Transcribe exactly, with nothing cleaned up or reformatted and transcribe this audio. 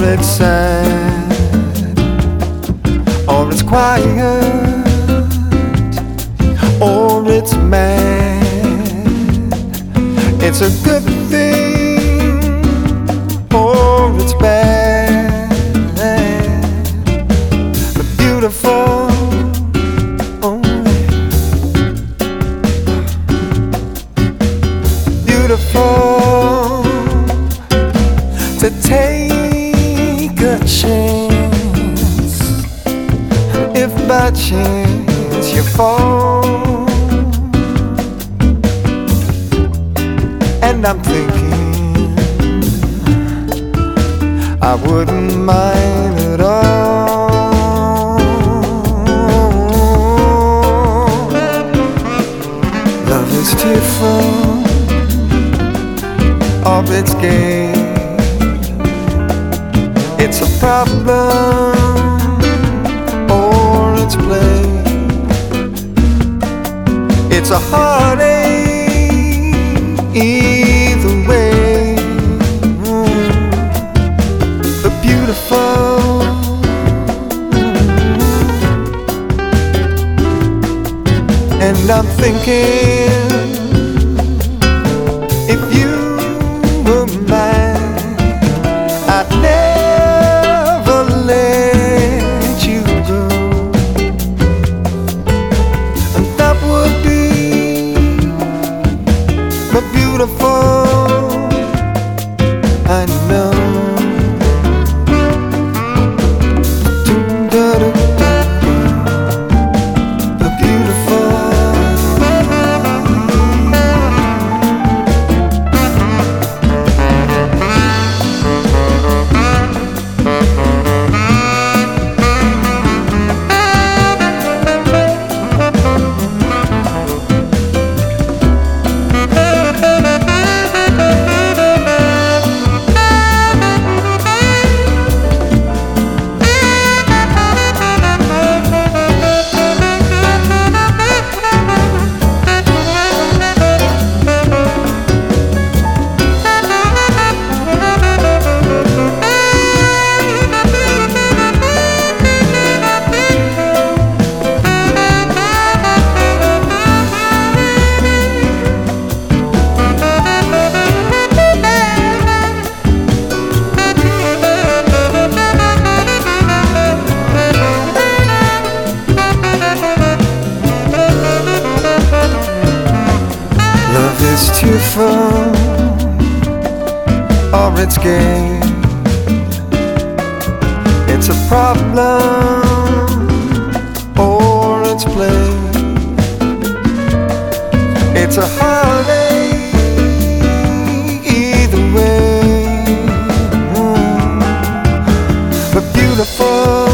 it's sad, or it's quiet, or it's mad. It's a good thing, or it's bad, but beautiful only. Beautiful to take a chance. If by chance you fall, and I'm thinking I wouldn't mind at all. Love is tearful, or it's gay. It's a problem, or it's play. It's a heartache either way. Mm. The beautiful, mm. And I'm thinking, if you were mine, I'd never let you go, and that would be but beautiful, I know. But beautiful. Love is tearful, or it's gay. It's a problem, or it's play. It's a heartache either way. Mm. But beautiful.